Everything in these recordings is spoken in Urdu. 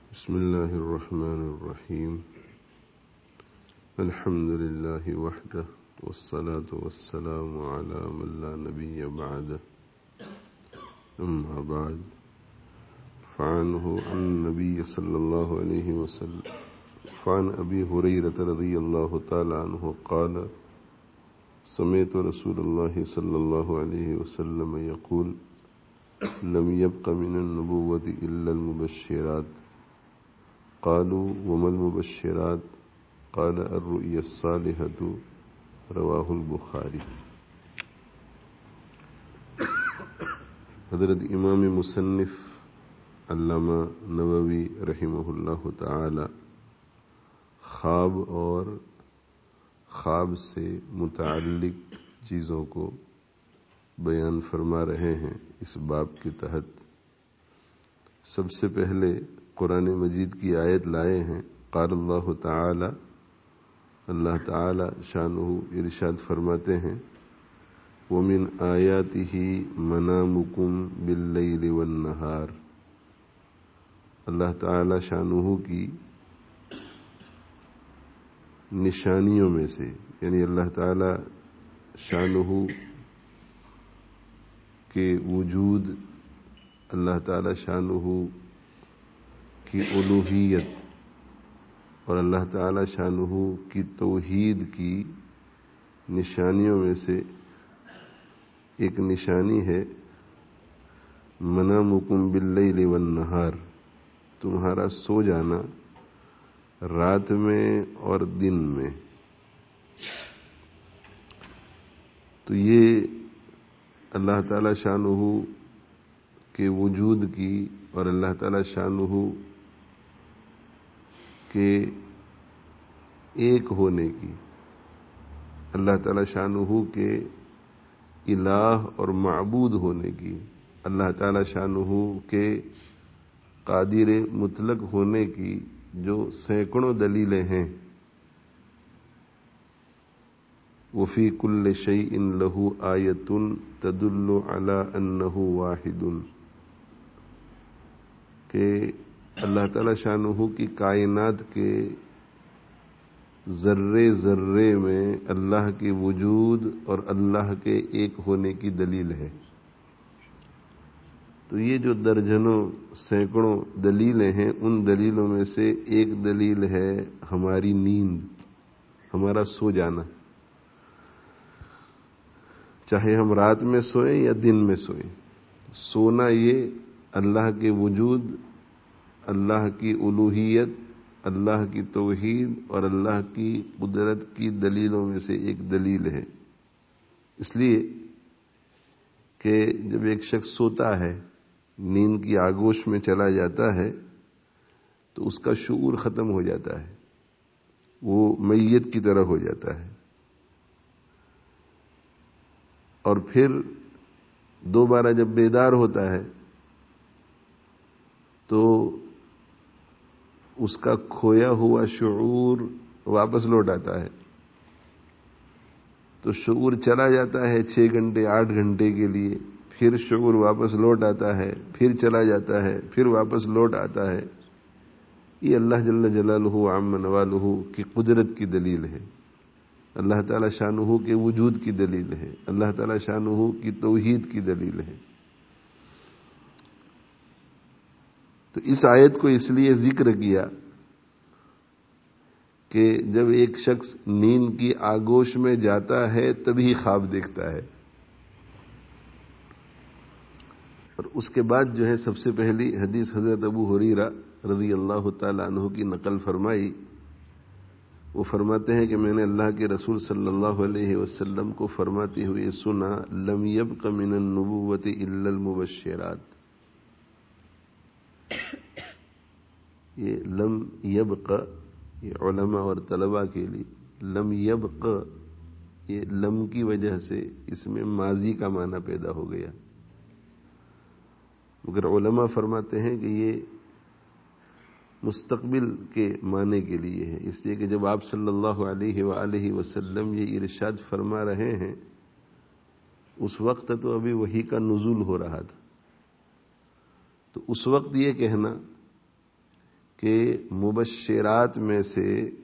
بسم الله الرحمن الرحيم. الحمد لله وحده والصلاة والسلام على من لا نبي بعده. أما بعد، فعنه عن النبي صلى الله عليه وسلم فعن أبي هريرة رضي الله تعالى عنه قال: سمعت رسول الله صلى الله عليه وسلم يقول: لم يبق من النبوة إلا المبشرات. قالوا: وما المبشرات؟ قال: الرؤيا الصالحة. رواہ البخاری. حضرت امام مصنف علامہ نووی رحمہ اللہ تعالی خواب اور خواب سے متعلق چیزوں کو بیان فرما رہے ہیں اس باب کے تحت. سب سے پہلے قرآن مجید کی آیت لائے ہیں. قال اللہ تعالی، اللہ تعالی شانہ ارشاد فرماتے ہیں: وَمِنْ آیَاتِهِ مَنَامُكُمْ بِاللَّيْلِ وَالنَّهَارِ. اللہ تعالی شانہ کی نشانیوں میں سے، یعنی اللہ تعالی شانہ کے وجود، اللہ تعالی شانہ کی الوہیت اور اللہ تعالی شانہ کی توحید کی نشانیوں میں سے ایک نشانی ہے منامکم باللیل والنہار، تمہارا سو جانا رات میں اور دن میں. تو یہ اللہ تعالی شانہ کے وجود کی اور اللہ تعالی شانہ کے ایک ہونے کی، اللہ تعالی شانہ کے الہ اور معبود ہونے کی، اللہ تعالی شانہ کے قادر مطلق ہونے کی جو سینکڑوں دلیلیں ہیں. وفی کل شیء لہ آیۃ تدل علی انہ واحد، کہ اللہ تعالی شانہ کی کائنات کے ذرے ذرے میں اللہ کے وجود اور اللہ کے ایک ہونے کی دلیل ہے. تو یہ جو درجنوں سینکڑوں دلیلیں ہیں، ان دلیلوں میں سے ایک دلیل ہے ہماری نیند، ہمارا سو جانا. چاہے ہم رات میں سوئیں یا دن میں سوئیں، سونا یہ اللہ کے وجود، اللہ کی الوہیت، اللہ کی توحید اور اللہ کی قدرت کی دلیلوں میں سے ایک دلیل ہے. اس لیے کہ جب ایک شخص سوتا ہے، نیند کی آغوش میں چلا جاتا ہے، تو اس کا شعور ختم ہو جاتا ہے، وہ میت کی طرح ہو جاتا ہے. اور پھر دوبارہ جب بیدار ہوتا ہے تو اس کا کھویا ہوا شعور واپس لوٹ آتا ہے. تو شعور چلا جاتا ہے 6 گھنٹے 8 گھنٹے کے لیے، پھر شعور واپس لوٹ آتا ہے، پھر چلا جاتا ہے، پھر واپس لوٹ آتا ہے. یہ اللہ جل جلالہ عم نوالہ کی قدرت کی دلیل ہے، اللہ تعالی شانہ کے وجود کی دلیل ہے، اللہ تعالی شانہ کی توحید کی دلیل ہے. تو اس آیت کو اس لیے ذکر کیا کہ جب ایک شخص نیند کی آغوش میں جاتا ہے تبھی خواب دیکھتا ہے. اور اس کے بعد جو ہے سب سے پہلی حدیث حضرت ابو ہریرہ رضی اللہ تعالی عنہ کی نقل فرمائی. وہ فرماتے ہیں کہ میں نے اللہ کے رسول صلی اللہ علیہ وسلم کو فرماتے ہوئے سنا: لم یبق من النبوۃ الا المبشرات. یہ لم یبق، یہ علماء اور طلباء کے لیے لم یبق، یہ لم کی وجہ سے اس میں ماضی کا معنی پیدا ہو گیا، مگر علماء فرماتے ہیں کہ یہ مستقبل کے معنی کے لیے ہے. اس لیے کہ جب آپ صلی اللہ علیہ وآلہ وسلم یہ ارشاد فرما رہے ہیں، اس وقت تو ابھی وحی کا نزول ہو رہا تھا. تو اس وقت یہ کہنا کہ مبشرات میں سے،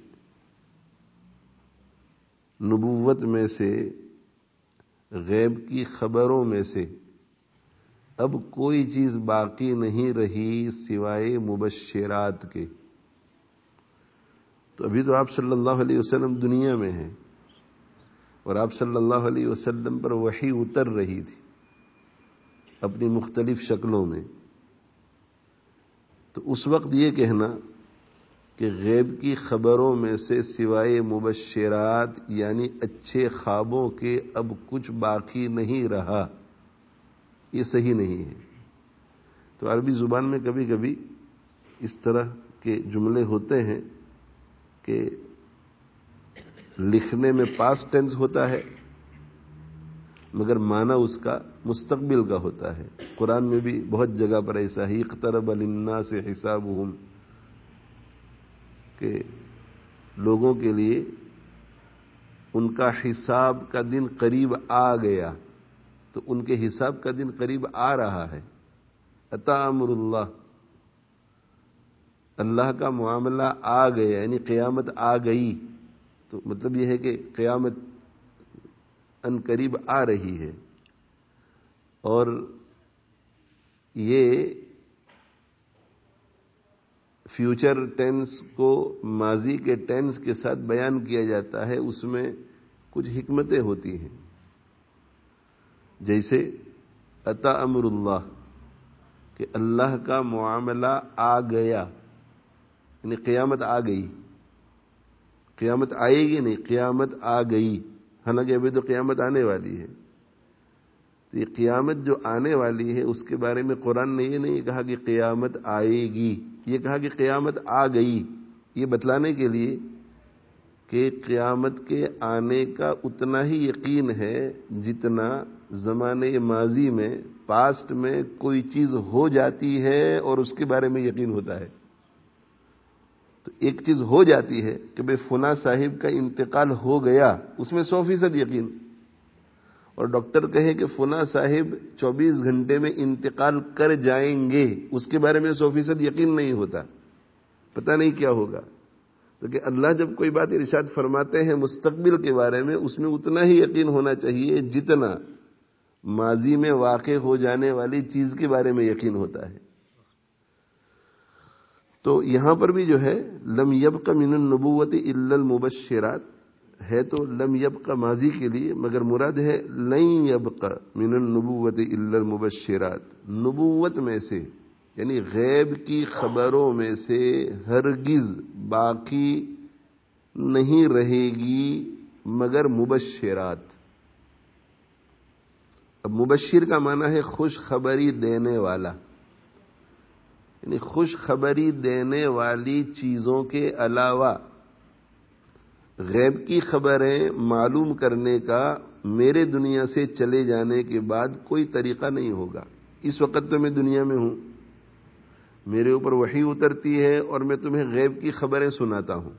نبوت میں سے، غیب کی خبروں میں سے اب کوئی چیز باقی نہیں رہی سوائے مبشرات کے۔ تو ابھی تو آپ صلی اللہ علیہ وسلم دنیا میں ہیں اور آپ صلی اللہ علیہ وسلم پر وحی اتر رہی تھی اپنی مختلف شکلوں میں۔ تو اس وقت یہ کہنا کہ غیب کی خبروں میں سے سوائے مبشرات یعنی اچھے خوابوں کے اب کچھ باقی نہیں رہا، یہ صحیح نہیں ہے۔ تو عربی زبان میں کبھی کبھی اس طرح کے جملے ہوتے ہیں کہ لکھنے میں پاسٹ ٹینس ہوتا ہے مگر معنی اس کا مستقبل کا ہوتا ہے۔ قرآن میں بھی بہت جگہ پر ایسا ہی اقترب للناس حسابهم، کہ لوگوں کے لیے ان کا حساب کا دن قریب آ گیا، تو ان کے حساب کا دن قریب آ رہا ہے۔ اتی امر اللہ، اللہ کا معاملہ آ گیا، یعنی قیامت آ گئی، تو مطلب یہ ہے کہ قیامت ان قریب آ رہی ہے۔ اور یہ فیوچر ٹینس کو ماضی کے ٹینس کے ساتھ بیان کیا جاتا ہے، اس میں کچھ حکمتیں ہوتی ہیں، جیسے اتی امر اللہ، کہ اللہ کا معاملہ آ گیا، یعنی قیامت آ گئی۔ قیامت آئے گی نہیں، قیامت آ گئی، حالانکہ ابھی تو قیامت آنے والی ہے۔ تو یہ قیامت جو آنے والی ہے اس کے بارے میں قرآن نے یہ نہیں کہا کہ قیامت آئے گی، یہ کہا کہ قیامت آ گئی، یہ بتلانے کے لیے کہ قیامت کے آنے کا اتنا ہی یقین ہے جتنا زمانے ماضی میں، پاسٹ میں کوئی چیز ہو جاتی ہے اور اس کے بارے میں یقین ہوتا ہے۔ تو ایک چیز ہو جاتی ہے کہ بھئی فلاں صاحب کا انتقال ہو گیا، اس میں 100% یقین، اور ڈاکٹر کہے کہ فلاں صاحب 24 گھنٹے میں انتقال کر جائیں گے، اس کے بارے میں 100% یقین نہیں ہوتا، پتہ نہیں کیا ہوگا۔ تو کہ اللہ جب کوئی بات ارشاد فرماتے ہیں مستقبل کے بارے میں، اس میں اتنا ہی یقین ہونا چاہیے جتنا ماضی میں واقع ہو جانے والی چیز کے بارے میں یقین ہوتا ہے۔ تو یہاں پر بھی جو ہے لم یبق من النبوت الا المبشرات ہے، تو لم یبق ماضی کے لیے، مگر مراد ہے لن یبق من النبوت الا المبشرات، نبوت میں سے یعنی غیب کی خبروں میں سے ہرگز باقی نہیں رہے گی مگر مبشرات۔ اب مبشر کا معنی ہے خوشخبری دینے والا، یعنی خوشخبری دینے والی چیزوں کے علاوہ غیب کی خبریں معلوم کرنے کا میرے دنیا سے چلے جانے کے بعد کوئی طریقہ نہیں ہوگا۔ اس وقت تو میں دنیا میں ہوں، میرے اوپر وحی اترتی ہے اور میں تمہیں غیب کی خبریں سناتا ہوں۔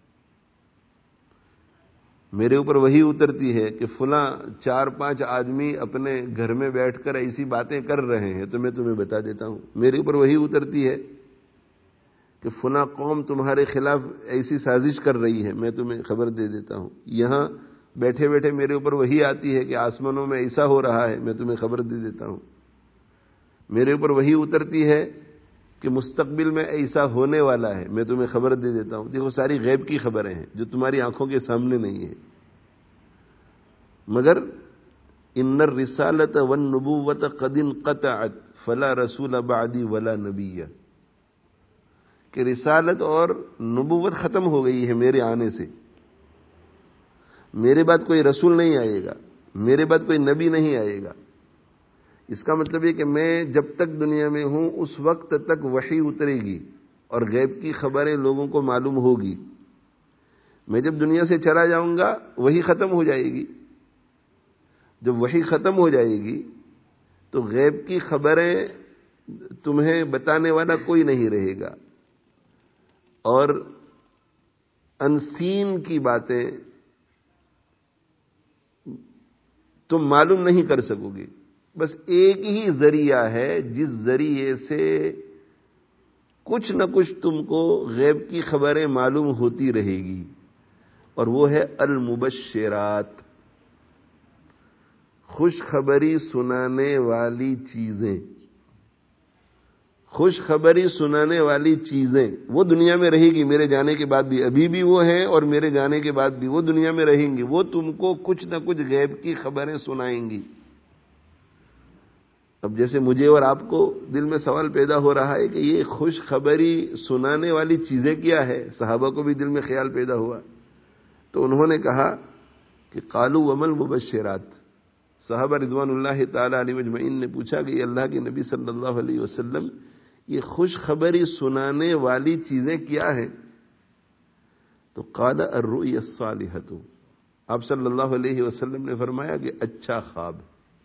میرے اوپر وحی اترتی ہے کہ فلاں 4-5 آدمی اپنے گھر میں بیٹھ کر ایسی باتیں کر رہے ہیں، تو میں تمہیں بتا دیتا ہوں۔ میرے اوپر وحی اترتی ہے کہ فلاں قوم تمہارے خلاف ایسی سازش کر رہی ہے، میں تمہیں خبر دے دیتا ہوں۔ یہاں بیٹھے بیٹھے میرے اوپر وحی آتی ہے کہ آسمانوں میں ایسا ہو رہا ہے، میں تمہیں خبر دے دیتا ہوں۔ میرے اوپر وحی اترتی ہے کہ مستقبل میں ایسا ہونے والا ہے، میں تمہیں خبر دے دیتا ہوں۔ دیکھو ساری غیب کی خبریں ہیں جو تمہاری آنکھوں کے سامنے نہیں ہیں، مگر ان الرسالۃ والنبوۃ قد انقطعت فلا رسول بعدی ولا نبی، کہ رسالت اور نبوت ختم ہو گئی ہے میرے آنے سے، میرے بعد کوئی رسول نہیں آئے گا، میرے بعد کوئی نبی نہیں آئے گا۔ اس کا مطلب یہ کہ میں جب تک دنیا میں ہوں اس وقت تک وحی اترے گی اور غیب کی خبریں لوگوں کو معلوم ہوگی۔ میں جب دنیا سے چلا جاؤں گا وحی ختم ہو جائے گی، جب وحی ختم ہو جائے گی تو غیب کی خبریں تمہیں بتانے والا کوئی نہیں رہے گا، اور انسین کی باتیں تم معلوم نہیں کر سکو گے۔ بس ایک ہی ذریعہ ہے جس ذریعے سے کچھ نہ کچھ تم کو غیب کی خبریں معلوم ہوتی رہے گی، اور وہ ہے المبشرات، خوشخبری سنانے والی چیزیں۔ خوشخبری سنانے والی چیزیں وہ دنیا میں رہے گی، میرے جانے کے بعد بھی، ابھی بھی وہ ہیں اور میرے جانے کے بعد بھی وہ دنیا میں رہیں گی۔ وہ تم کو کچھ نہ کچھ غیب کی خبریں سنائیں گی۔ اب جیسے مجھے اور آپ کو دل میں سوال پیدا ہو رہا ہے کہ یہ خوشخبری سنانے والی چیزیں کیا ہے، صحابہ کو بھی دل میں خیال پیدا ہوا، تو انہوں نے کہا کہ قالوا وما المبشرات۔ صحابہ رضوان اللہ تعالی علیہ اجمعین نے پوچھا کہ اللہ کے نبی صلی اللہ علیہ وسلم یہ خوشخبری سنانے والی چیزیں کیا ہیں؟ تو قال الرؤیا الصالحۃ، آپ صلی اللہ علیہ وسلم نے فرمایا کہ اچھا خواب،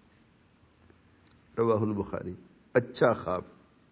رواہ البخاری، اچھا خواب۔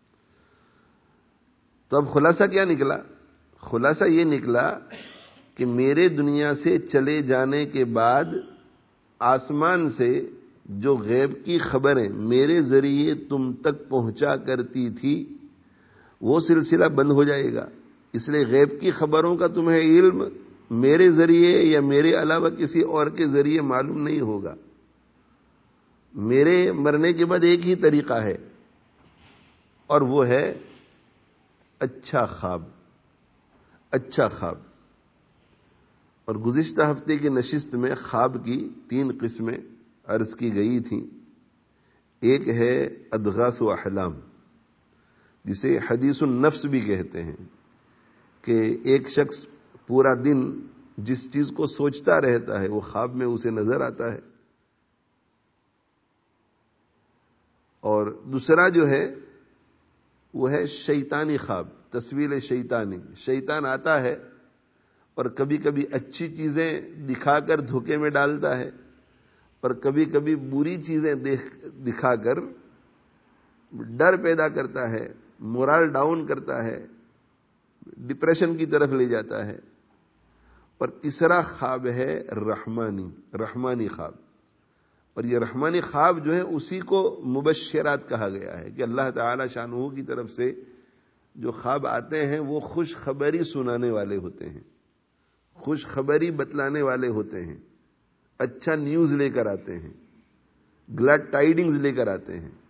تو اب خلاصہ کیا نکلا؟ خلاصہ یہ نکلا کہ میرے دنیا سے چلے جانے کے بعد آسمان سے جو غیب کی خبریں میرے ذریعے تم تک پہنچا کرتی تھی وہ سلسلہ بند ہو جائے گا۔ اس لیے غیب کی خبروں کا تمہیں علم میرے ذریعے یا میرے علاوہ کسی اور کے ذریعے معلوم نہیں ہوگا۔ میرے مرنے کے بعد ایک ہی طریقہ ہے، اور وہ ہے اچھا خواب، اچھا خواب۔ اور گزشتہ ہفتے کی نشست میں خواب کی 3 قسمیں عرض کی گئی تھیں۔ ایک ہے اضغاث و احلام، جسے حدیث النفس بھی کہتے ہیں، کہ ایک شخص پورا دن جس چیز کو سوچتا رہتا ہے وہ خواب میں اسے نظر آتا ہے۔ اور دوسرا جو ہے وہ ہے شیطانی خواب، تصویر شیطانی۔ شیطان آتا ہے اور کبھی کبھی اچھی چیزیں دکھا کر دھوکے میں ڈالتا ہے، اور کبھی کبھی بری چیزیں دکھا کر ڈر پیدا کرتا ہے، مورال ڈاؤن کرتا ہے، ڈپریشن کی طرف لے جاتا ہے۔ اور تیسرا خواب ہے رحمانی خواب۔ اور یہ رحمانی خواب جو ہے اسی کو مبشرات کہا گیا ہے، کہ اللہ تعالی شانہ کی طرف سے جو خواب آتے ہیں وہ خوشخبری سنانے والے ہوتے ہیں، خوشخبری بتلانے والے ہوتے ہیں، اچھا نیوز لے کر آتے ہیں، گلیڈ ٹائیڈنگز لے کر آتے ہیں۔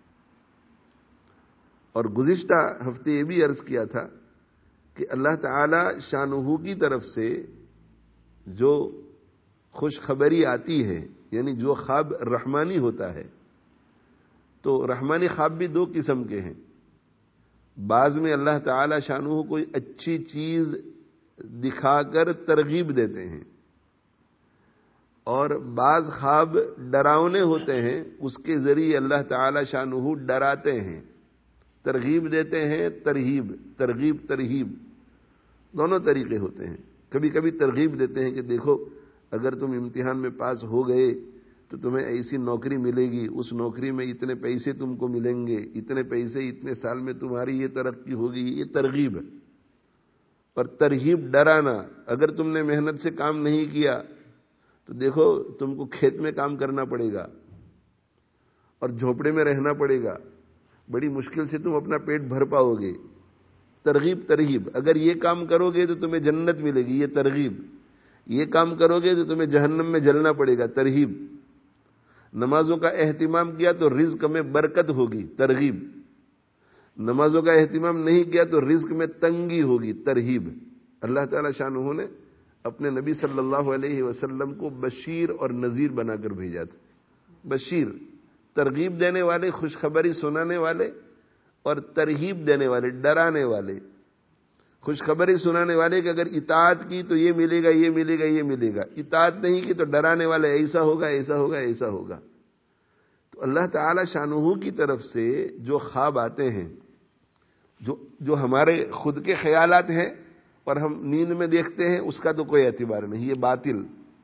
اور گزشتہ ہفتے یہ بھی عرض کیا تھا کہ اللہ تعالی شانہ کی طرف سے جو خوشخبری آتی ہے، یعنی جو خواب رحمانی ہوتا ہے، تو رحمانی خواب بھی 2 قسم کے ہیں۔ بعض میں اللہ تعالی شانہ کوئی اچھی چیز دکھا کر ترغیب دیتے ہیں، اور بعض خواب ڈراونے ہوتے ہیں، اس کے ذریعے اللہ تعالی شانہ ڈراتے ہیں، ترغیب دیتے ہیں، ترغیب دونوں طریقے ہوتے ہیں۔ کبھی کبھی ترغیب دیتے ہیں کہ دیکھو اگر تم امتحان میں پاس ہو گئے تو تمہیں ایسی نوکری ملے گی، اس نوکری میں اتنے پیسے تم کو ملیں گے، اتنے پیسے اتنے سال میں تمہاری یہ ترقی ہوگی، یہ ترغیب ہے۔ اور ترغیب ڈرانا، اگر تم نے محنت سے کام نہیں کیا تو دیکھو تم کو کھیت میں کام کرنا پڑے گا اور جھونپڑے میں رہنا پڑے گا، بڑی مشکل سے تم اپنا پیٹ بھر پاؤ گے۔ ترغیب، اگر یہ کام کرو گے تو تمہیں جنت ملے گی، یہ ترغیب۔ یہ کام کرو گے تو تمہیں جہنم میں جلنا پڑے گا، ترغیب۔ نمازوں کا اہتمام کیا تو رزق میں برکت ہوگی، ترغیب۔ نمازوں کا اہتمام نہیں کیا تو رزق میں تنگی ہوگی، ترغیب۔ اللہ تعالی شانہ نے اپنے نبی صلی اللہ علیہ وسلم کو بشیر اور نذیر بنا کر بھیجا تھا۔ بشیر، ترغیب دینے والے، خوشخبری سنانے والے، اور ترغیب دینے والے، ڈرانے والے۔ خوشخبری سنانے والے کہ اگر اطاعت کی تو یہ ملے گا، یہ ملے گا، یہ ملے گا، اطاعت نہیں کی تو ڈرانے والے ایسا ہوگا، ایسا ہوگا، ایسا ہوگا۔ تو اللہ تعالی شانہ کی طرف سے جو خواب آتے ہیں، جو ہمارے خود کے خیالات ہیں اور ہم نیند میں دیکھتے ہیں، اس کا تو کوئی اعتبار نہیں، یہ باطل۔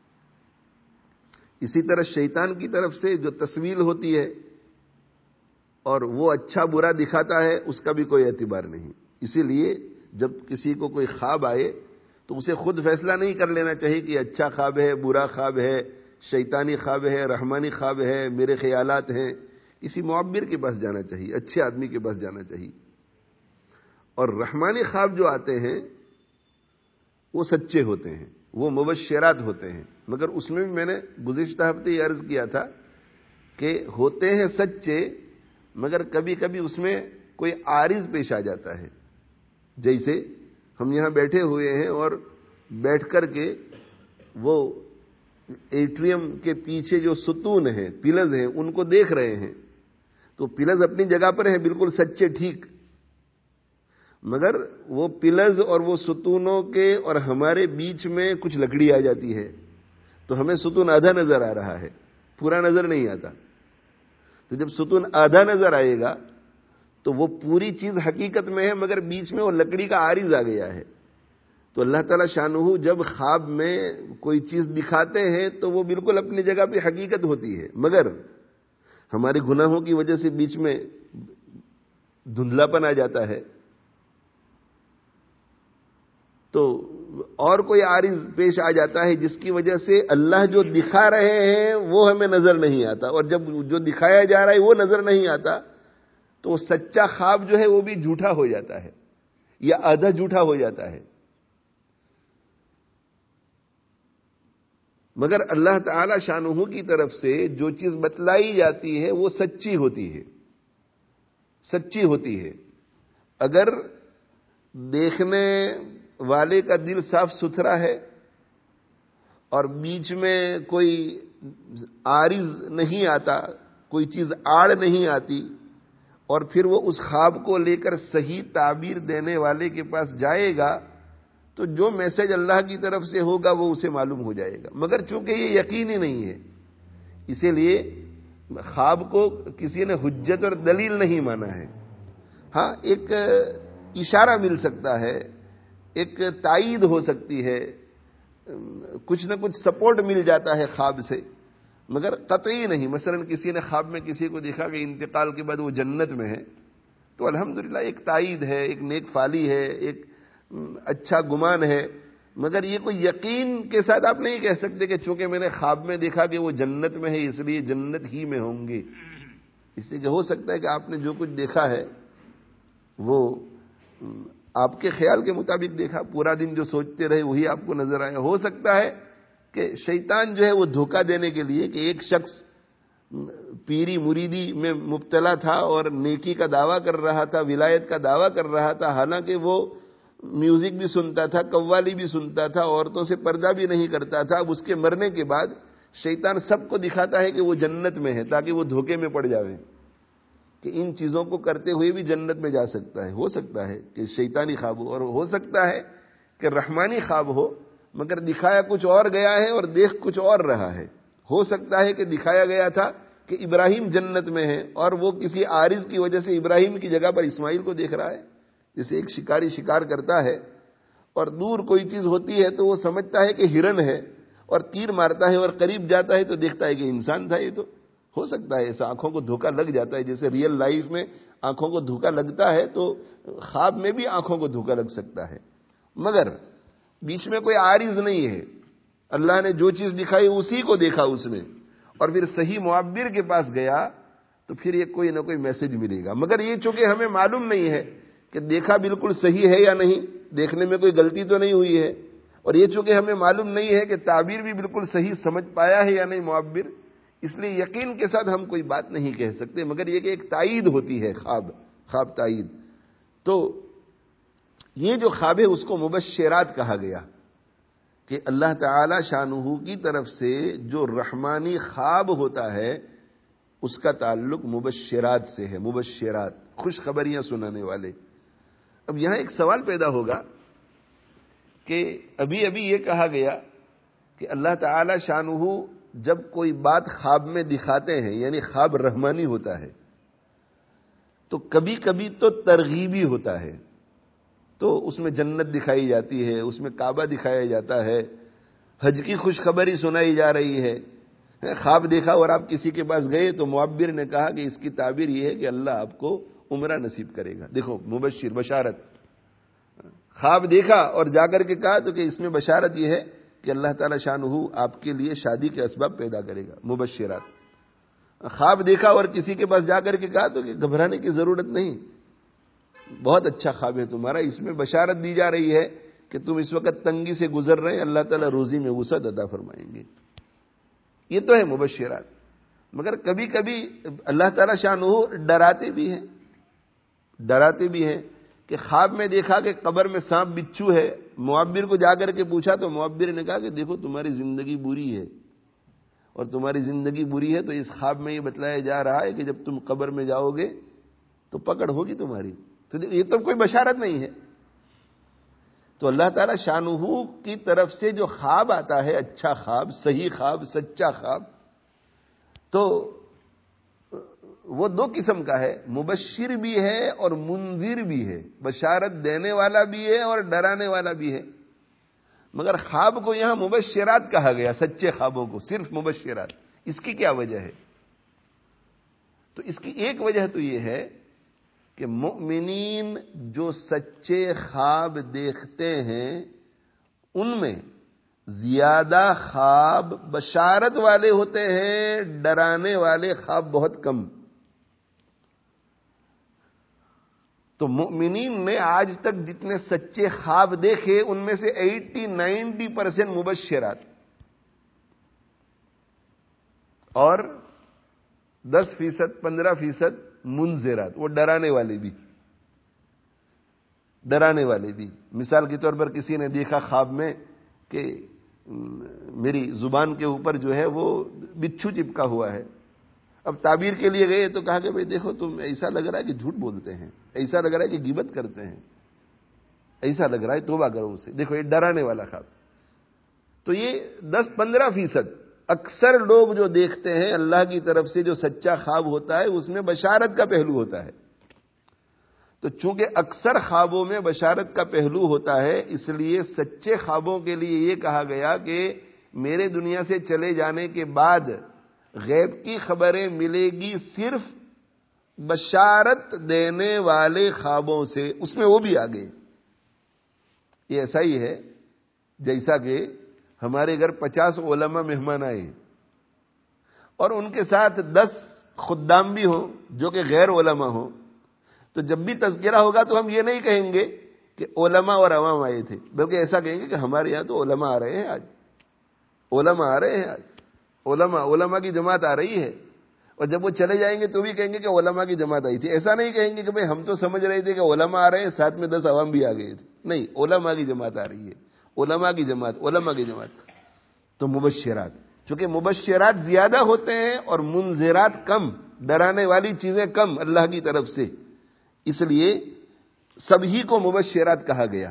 اسی طرح شیطان کی طرف سے جو تصویر ہوتی ہے اور وہ اچھا برا دکھاتا ہے، اس کا بھی کوئی اعتبار نہیں۔ اسی لیے جب کسی کو کوئی خواب آئے تو اسے خود فیصلہ نہیں کر لینا چاہیے کہ اچھا خواب ہے، برا خواب ہے، شیطانی خواب ہے، رحمانی خواب ہے، میرے خیالات ہیں۔ کسی معبر کے پاس جانا چاہیے، اچھے آدمی کے پاس جانا چاہیے۔ اور رحمانی خواب جو آتے ہیں وہ سچے ہوتے ہیں، وہ مبشرات ہوتے ہیں، مگر اس میں بھی میں نے گزشتہ ہفتے یہ عرض کیا تھا کہ ہوتے ہیں سچے، مگر کبھی کبھی اس میں کوئی عارض پیش آ جاتا ہے. جیسے ہم یہاں بیٹھے ہوئے ہیں اور بیٹھ کر کے وہ ایٹریم کے پیچھے جو ستون ہیں، پلرز ہیں، ان کو دیکھ رہے ہیں، تو پلرز اپنی جگہ پر ہیں بالکل سچے ٹھیک، مگر وہ پلرز اور وہ ستونوں کے اور ہمارے بیچ میں کچھ لکڑی آ جاتی ہے تو ہمیں ستون آدھا نظر آ رہا ہے، پورا نظر نہیں آتا. تو جب ستون آدھا نظر آئے گا تو وہ پوری چیز حقیقت میں ہے، مگر بیچ میں وہ لکڑی کا عارض آ گیا ہے. تو اللہ تعالیٰ شانہ جب خواب میں کوئی چیز دکھاتے ہیں تو وہ بالکل اپنی جگہ پہ حقیقت ہوتی ہے، مگر ہمارے گناہوں کی وجہ سے بیچ میں دھندلاپن آ جاتا ہے تو اور کوئی عارض پیش آ جاتا ہے جس کی وجہ سے اللہ جو دکھا رہے ہیں وہ ہمیں نظر نہیں آتا، اور جب جو دکھایا جا رہا ہے وہ نظر نہیں آتا تو وہ سچا خواب جو ہے وہ بھی جھوٹا ہو جاتا ہے یا آدھا جھوٹا ہو جاتا ہے. مگر اللہ تعالی شانہ کی طرف سے جو چیز بتلائی جاتی ہے وہ سچی ہوتی ہے، سچی ہوتی ہے. اگر دیکھنے والے کا دل صاف ستھرا ہے اور بیچ میں کوئی عارض نہیں آتا، کوئی چیز آڑ نہیں آتی، اور پھر وہ اس خواب کو لے کر صحیح تعبیر دینے والے کے پاس جائے گا تو جو میسج اللہ کی طرف سے ہوگا وہ اسے معلوم ہو جائے گا. مگر چونکہ یہ یقینی نہیں ہے، اسی لیے خواب کو کسی نے حجت اور دلیل نہیں مانا ہے. ہاں ایک اشارہ مل سکتا ہے، ایک تائید ہو سکتی ہے، کچھ نہ کچھ سپورٹ مل جاتا ہے خواب سے، مگر قطعی نہیں. مثلا کسی نے خواب میں کسی کو دیکھا کہ انتقال کے بعد وہ جنت میں ہے تو الحمدللہ ایک تائید ہے، ایک نیک فالی ہے، ایک اچھا گمان ہے، مگر یہ کوئی یقین کے ساتھ آپ نہیں کہہ سکتے کہ چونکہ میں نے خواب میں دیکھا کہ وہ جنت میں ہے اس لیے جنت ہی میں ہوں گے. اس لیے کہ ہو سکتا ہے کہ آپ نے جو کچھ دیکھا ہے وہ آپ کے خیال کے مطابق دیکھا، پورا دن جو سوچتے رہے وہی آپ کو نظر آیا. ہو سکتا ہے کہ شیطان جو ہے وہ دھوکہ دینے کے لیے کہ ایک شخص پیری مریدی میں مبتلا تھا اور نیکی کا دعویٰ کر رہا تھا، ولایت کا دعویٰ کر رہا تھا، حالانکہ وہ میوزک بھی سنتا تھا، قوالی بھی سنتا تھا، عورتوں سے پردہ بھی نہیں کرتا تھا. اب اس کے مرنے کے بعد شیطان سب کو دکھاتا ہے کہ وہ جنت میں ہے تاکہ وہ دھوکے میں پڑ جاوے کہ ان چیزوں کو کرتے ہوئے بھی جنت میں جا سکتا ہے. ہو سکتا ہے کہ شیطانی خواب ہو، اور ہو سکتا ہے کہ رحمانی خواب ہو مگر دکھایا کچھ اور گیا ہے اور دیکھ کچھ اور رہا ہے. ہو سکتا ہے کہ دکھایا گیا تھا کہ ابراہیم جنت میں ہے اور وہ کسی عارض کی وجہ سے ابراہیم کی جگہ پر اسماعیل کو دیکھ رہا ہے. جیسے ایک شکاری شکار کرتا ہے اور دور کوئی چیز ہوتی ہے تو وہ سمجھتا ہے کہ ہرن ہے اور تیر مارتا ہے اور قریب جاتا ہے تو دیکھتا ہے کہ انسان تھا. یہ تو ہو سکتا ہے، ایسا آنکھوں کو دھوکہ لگ جاتا ہے. جیسے ریئل لائف میں آنکھوں کو دھوکہ لگتا ہے تو خواب میں بھی آنکھوں کو دھوکہ لگ سکتا ہے، مگر بیچ میں کوئی عارض نہیں ہے. اللہ نے جو چیز دکھائی اسی کو دیکھا اس میں، اور پھر صحیح معبر کے پاس گیا تو پھر یہ کوئی نہ کوئی میسج ملے گا. مگر یہ چونکہ ہمیں معلوم نہیں ہے کہ دیکھا بالکل صحیح ہے یا نہیں، دیکھنے میں کوئی غلطی تو نہیں ہوئی ہے، اور یہ چونکہ ہمیں معلوم نہیں ہے کہ تعبیر بھی بالکل صحیح سمجھ پایا ہے یا نہیں معبر، اس لیے یقین کے ساتھ ہم کوئی بات نہیں کہہ سکتے. مگر یہ کہ ایک تائید ہوتی ہے، خواب تائید. تو یہ جو خواب ہے اس کو مبشرات کہا گیا کہ اللہ تعالی شانہ کی طرف سے جو رحمانی خواب ہوتا ہے اس کا تعلق مبشرات سے ہے. مبشرات، خوشخبریاں سنانے والے. اب یہاں ایک سوال پیدا ہوگا کہ ابھی یہ کہا گیا کہ اللہ تعالی شانہ جب کوئی بات خواب میں دکھاتے ہیں یعنی خواب رحمانی ہوتا ہے تو کبھی کبھی تو ترغیبی ہوتا ہے، تو اس میں جنت دکھائی جاتی ہے، اس میں کعبہ دکھایا جاتا ہے، حج کی خوشخبری سنائی جا رہی ہے. خواب دیکھا اور آپ کسی کے پاس گئے تو معبر نے کہا کہ اس کی تعبیر یہ ہے کہ اللہ آپ کو عمرہ نصیب کرے گا. دیکھو مبشر، بشارت. خواب دیکھا اور جا کر کے کہا تو کہ اس میں بشارت یہ ہے کہ اللہ تعالی شانہ آپ کے لیے شادی کے اسباب پیدا کرے گا. مبشرات. خواب دیکھا اور کسی کے پاس جا کر کے کہا تو کہ گھبرانے کی ضرورت نہیں، بہت اچھا خواب ہے تمہارا، اس میں بشارت دی جا رہی ہے کہ تم اس وقت تنگی سے گزر رہے ہیں، اللہ تعالیٰ روزی میں وسعت عطا فرمائیں گے. یہ تو ہے مبشرات. مگر کبھی کبھی اللہ تعالیٰ شانہ ڈراتے بھی ہیں کہ خواب میں دیکھا کہ قبر میں سانپ بچھو ہے. معبر کو جا کر کے پوچھا تو معبر نے کہا کہ دیکھو تمہاری زندگی بری ہے، اور تمہاری زندگی بری ہے تو اس خواب میں یہ بتلایا جا رہا ہے کہ جب تم قبر میں جاؤ گے تو پکڑ ہوگی تمہاری. تو یہ تو کوئی بشارت نہیں ہے. تو اللہ تعالیٰ شانہ کی طرف سے جو خواب آتا ہے، اچھا خواب، صحیح خواب، سچا خواب، تو وہ دو قسم کا ہے، مبشر بھی ہے اور منذر بھی ہے. بشارت دینے والا بھی ہے اور ڈرانے والا بھی ہے. مگر خواب کو یہاں مبشرات کہا گیا، سچے خوابوں کو صرف مبشرات. اس کی کیا وجہ ہے؟ تو اس کی ایک وجہ تو یہ ہے کہ مؤمنین جو سچے خواب دیکھتے ہیں ان میں زیادہ خواب بشارت والے ہوتے ہیں، ڈرانے والے خواب بہت کم. تو مؤمنین نے آج تک جتنے سچے خواب دیکھے ان میں سے 80-90% مبشرات اور 10%, 15% منذرات، وہ ڈرانے والے بھی. مثال کے طور پر کسی نے دیکھا خواب میں کہ میری زبان کے اوپر جو ہے وہ بچھو چپکا ہوا ہے. اب تعبیر کے لیے گئے تو کہا کہ بھئی دیکھو تم ایسا لگ رہا ہے کہ جھوٹ بولتے ہیں، ایسا لگ رہا ہے کہ غیبت کرتے ہیں، ایسا لگ رہا ہے، توبہ کرو اسے. دیکھو یہ ڈرانے والا خواب. تو یہ 10-15% اکثر لوگ جو دیکھتے ہیں اللہ کی طرف سے جو سچا خواب ہوتا ہے اس میں بشارت کا پہلو ہوتا ہے. تو چونکہ اکثر خوابوں میں بشارت کا پہلو ہوتا ہے، اس لیے سچے خوابوں کے لیے یہ کہا گیا کہ میرے دنیا سے چلے جانے کے بعد غیب کی خبریں ملے گی صرف بشارت دینے والے خوابوں سے. اس میں وہ بھی آگے. یہ ایسا ہی ہے جیسا کہ ہمارے گھر 50 علماء مہمان آئے اور ان کے ساتھ 10 خدام بھی ہوں جو کہ غیر علماء ہوں، تو جب بھی تذکرہ ہوگا تو ہم یہ نہیں کہیں گے کہ علماء اور عوام آئے تھے، بلکہ ایسا کہیں گے کہ ہمارے یہاں تو علماء آ رہے ہیں آج، علماء آ رہے ہیں آج، علماء کی جماعت آ رہی ہے. اور جب وہ چلے جائیں گے تو بھی کہیں گے کہ علماء کی جماعت آئی تھی. ایسا نہیں کہیں گے کہ بھئی ہم تو سمجھ رہے تھے کہ علماء آ رہے ہیں، ساتھ میں 10 عوام بھی آ گئے تھے. نہیں، علماء کی جماعت آ رہی ہے، علماء کی جماعت. تو مبشرات، چونکہ مبشرات زیادہ ہوتے ہیں اور منذرات کم، ڈرانے والی چیزیں کم اللہ کی طرف سے، اس لیے سبھی کو مبشرات کہا گیا.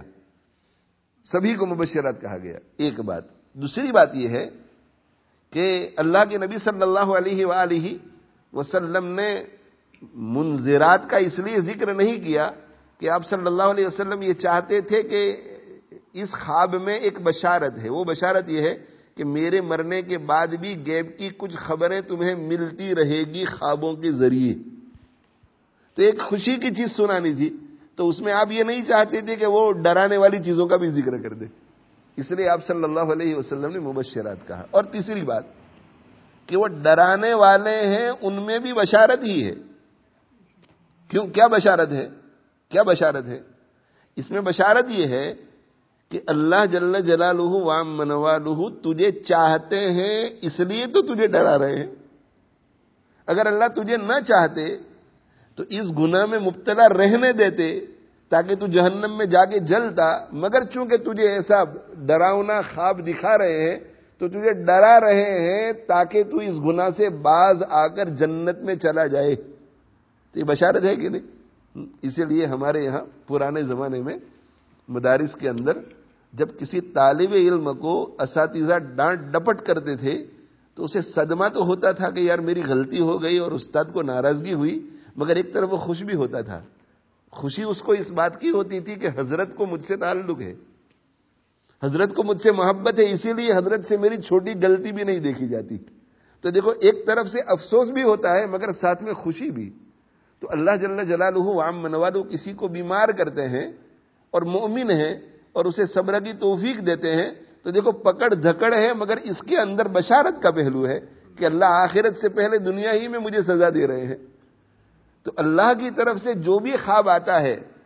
ایک بات. دوسری بات یہ ہے کہ اللہ کے نبی صلی اللہ علیہ وآلہ وسلم نے منذرات کا اس لیے ذکر نہیں کیا کہ آپ صلی اللہ علیہ وسلم یہ چاہتے تھے کہ اس خواب میں ایک بشارت ہے. وہ بشارت یہ ہے کہ میرے مرنے کے بعد بھی غیب کی کچھ خبریں تمہیں ملتی رہے گی خوابوں کے ذریعے. تو ایک خوشی کی چیز سنانی تھی، تو اس میں آپ یہ نہیں چاہتے تھے کہ وہ ڈرانے والی چیزوں کا بھی ذکر کر دے. اس لیے آپ صلی اللہ علیہ وسلم نے مبشرات کہا. اور تیسری بات کہ وہ ڈرانے والے ہیں ان میں بھی بشارت ہی ہے. کیوں؟ کیا بشارت ہے؟ اس میں بشارت یہ ہے کہ اللہ جل جلالہ وعم منوالہ تجھے چاہتے ہیں، اس لیے تو تجھے ڈرا رہے ہیں. اگر اللہ تجھے نہ چاہتے تو اس گناہ میں مبتلا رہنے دیتے تاکہ تو جہنم میں جا کے جلتا. مگر چونکہ تجھے ایسا ڈراؤنا خواب دکھا رہے ہیں تو تجھے ڈرا رہے ہیں تاکہ تو اس گناہ سے باز آ کر جنت میں چلا جائے. تو یہ بشارت ہے کہ نہیں؟ اسی لیے ہمارے یہاں پرانے زمانے میں مدارس کے اندر جب کسی طالب علم کو اساتذہ ڈانٹ ڈپٹ کرتے تھے تو اسے صدمہ تو ہوتا تھا کہ یار میری غلطی ہو گئی اور استاد کو ناراضگی ہوئی، مگر ایک طرف وہ خوش بھی ہوتا تھا. خوشی اس کو اس بات کی ہوتی تھی کہ حضرت کو مجھ سے تعلق ہے، حضرت کو مجھ سے محبت ہے، اسی لیے حضرت سے میری چھوٹی غلطی بھی نہیں دیکھی جاتی. تو دیکھو ایک طرف سے افسوس بھی ہوتا ہے مگر ساتھ میں خوشی بھی. تو اللہ جل جلالہ وعم منوالہ کسی کو بیمار کرتے ہیں اور مومن ہے اور اسے صبر کی توفیق دیتے ہیں تو دیکھو پکڑ دھکڑ ہے، مگر اس کے اندر بشارت کا پہلو ہے کہ اللہ آخرت سے پہلے دنیا ہی میں مجھے سزا دے رہے ہیں. تو اللہ کی طرف سے جو بھی خواب آتا ہے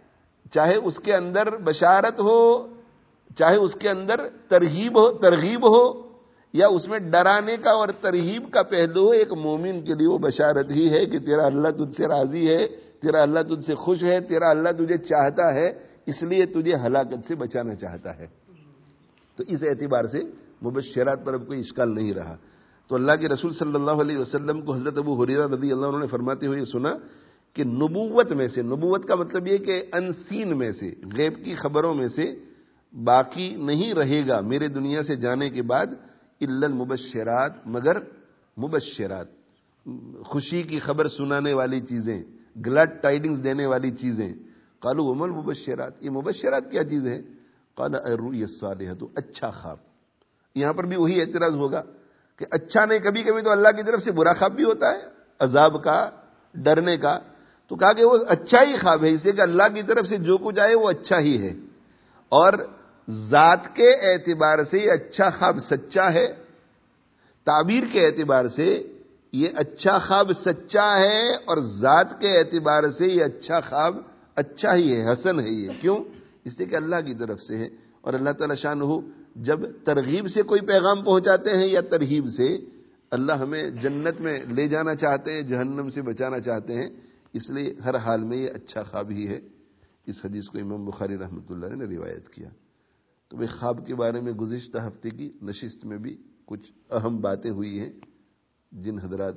چاہے اس کے اندر بشارت ہو، چاہے اس کے اندر ترغیب ہو یا اس میں ڈرانے کا اور ترغیب کا پہلو ہو، ایک مومن کے لیے وہ بشارت ہی ہے کہ تیرا اللہ تجھ سے راضی ہے، تیرا اللہ تجھ سے خوش ہے، تیرا اللہ تجھے چاہتا ہے، اس لیے تجھے ہلاکت سے بچانا چاہتا ہے۔ تو اس اعتبار سے مبشرات پر اب کوئی اشکال نہیں رہا۔ تو اللہ کے رسول صلی اللہ علیہ وسلم کو حضرت ابو ہریرہ رضی اللہ عنہ نے فرماتے ہوئے سنا کہ نبوت میں سے، نبوت کا مطلب یہ کہ انسین میں سے، غیب کی خبروں میں سے باقی نہیں رہے گا میرے دنیا سے جانے کے بعد الا المبشرات، مگر مبشرات، خوشی کی خبر سنانے والی چیزیں، گلڈ ٹائڈنگز دینے والی چیزیں۔ قالوا وما المبشرات، یہ مبشرات کیا چیز ہے؟ قال الرؤيا الصالحة، اچھا خواب۔ یہاں پر بھی وہی اعتراض ہوگا کہ اچھا نہیں، کبھی کبھی تو اللہ کی طرف سے برا خواب بھی ہوتا ہے، عذاب کا، ڈرنے کا۔ تو کہا کہ وہ اچھا ہی خواب ہے، اس لیے کہ اللہ کی طرف سے جو کچھ آئے وہ اچھا ہی ہے، اور ذات کے اعتبار سے یہ اچھا خواب سچا ہے، تعبیر کے اعتبار سے یہ اچھا خواب سچا ہے، اور ذات کے اعتبار سے یہ اچھا خواب اچھا ہی ہے، حسن ہے یہ۔ کیوں؟ اس لیے کہ اللہ کی طرف سے ہے، اور اللہ تعالی شانہ جب ترغیب سے کوئی پیغام پہنچاتے ہیں یا ترہیب سے، اللہ ہمیں جنت میں لے جانا چاہتے ہیں، جہنم سے بچانا چاہتے ہیں، اس لیے ہر حال میں یہ اچھا خواب ہی ہے۔ اس حدیث کو امام بخاری رحمۃ اللہ نے روایت کیا۔ تو بھئی خواب کے بارے میں گزشتہ ہفتے کی نشست میں بھی کچھ اہم باتیں ہوئی ہیں، جن حضرات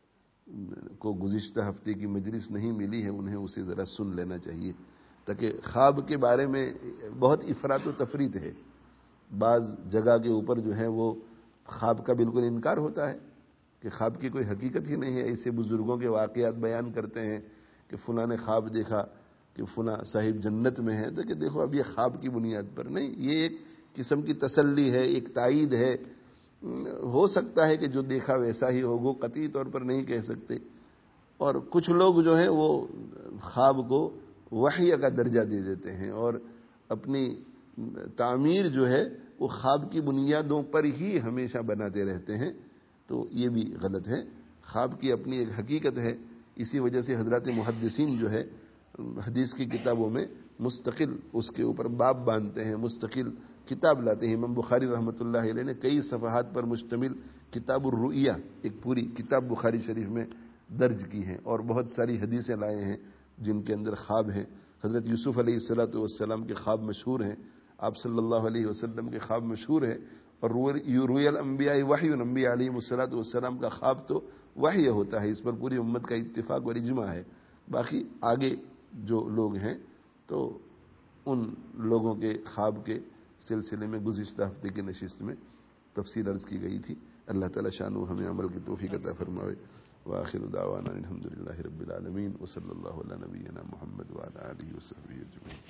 کو گزشتہ ہفتے کی مجلس نہیں ملی ہے انہیں اسے ذرا سن لینا چاہیے، تاکہ خواب کے بارے میں بہت افراط و تفریط ہے۔ بعض جگہ کے اوپر جو ہے وہ خواب کا بالکل انکار ہوتا ہے کہ خواب کی کوئی حقیقت ہی نہیں ہے۔ ایسے بزرگوں کے واقعات بیان کرتے ہیں کہ فلاں نے خواب دیکھا کہ فلاں صاحب جنت میں ہے، تو کہ دیکھو اب یہ خواب کی بنیاد پر نہیں، یہ ایک قسم کی تسلی ہے، ایک تائید ہے۔ ہو سکتا ہے کہ جو دیکھا ویسا ہی ہو، وہ قطعی طور پر نہیں کہہ سکتے۔ اور کچھ لوگ جو ہیں وہ خواب کو وحی کا درجہ دے دیتے ہیں اور اپنی تعمیر جو ہے وہ خواب کی بنیادوں پر ہی ہمیشہ بناتے رہتے ہیں، تو یہ بھی غلط ہے۔ خواب کی اپنی ایک حقیقت ہے، اسی وجہ سے حضرات محدثین جو ہے حدیث کی کتابوں میں مستقل اس کے اوپر باب باندھتے ہیں، مستقل کتاب لاتے ہیں۔ امام بخاری رحمۃ اللہ علیہ نے کئی صفحات پر مشتمل کتاب الرؤیا ایک پوری کتاب بخاری شریف میں درج کی ہیں، اور بہت ساری حدیثیں لائے ہیں جن کے اندر خواب ہیں۔ حضرت یوسف علیہ السلام کے خواب مشہور ہیں، آپ صلی اللہ علیہ وسلم کے خواب مشہور ہے، اور روی الانبیاء وحی، انبیاء علیہ السلام کا خواب تو وحی ہوتا ہے، اس پر پوری امت کا اتفاق اور اجماع ہے۔ باقی آگے جو لوگ ہیں تو ان لوگوں کے خواب کے سلسلے میں گزشتہ ہفتے کی نشست میں تفصیل عرض کی گئی تھی۔ اللہ تعالی شانہ ہمیں عمل کی توفیق عطا فرمائے۔ وآخر دعوانا الحمدللہ رب العالمین، وصلی اللہ علی نبینا محمد وعلی آلہ وصحبہ اجمعین۔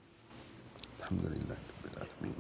الحمدللہ رب العالمین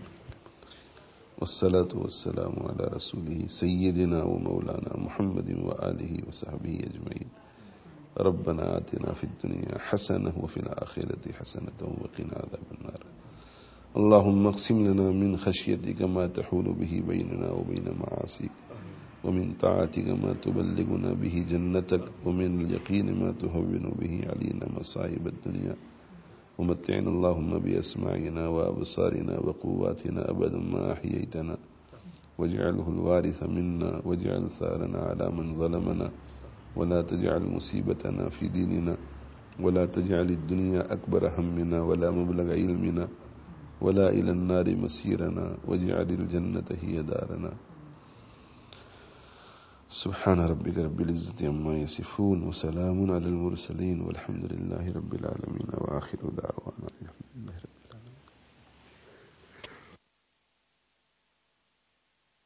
والصلاة والسلام علی رسولہ سیدنا و مولانا محمد وآلہ وصحبہ اجمعین۔ ربنا آتنا فی الدنیا حسنہ وفی الآخرۃ حسنۃ وقنا عذاب النار۔ اللهم اقسم لنا من خشيتك ما تحول به بيننا وبين معاصيك، ومن طاعتك ما تبلغنا به جنتك، ومن اليقين ما تهون به علينا مصائب الدنيا، ومتعنا اللهم بأسماعنا وأبصارنا وقواتنا أبدا ما أحييتنا، واجعله الوارث منا، واجعل ثارنا على من ظلمنا، ولا تجعل مصيبتنا في ديننا، ولا تجعل الدنيا أكبر همنا ولا مبلغ علمنا، ولا إلى النار مسيرنا، واجعل الجنة هي دارنا۔ سبحان ربك رب العزة عما يصفون، وسلام على المرسلين، والحمد لله رب العالمين، وآخر دعوانا الحمد لله۔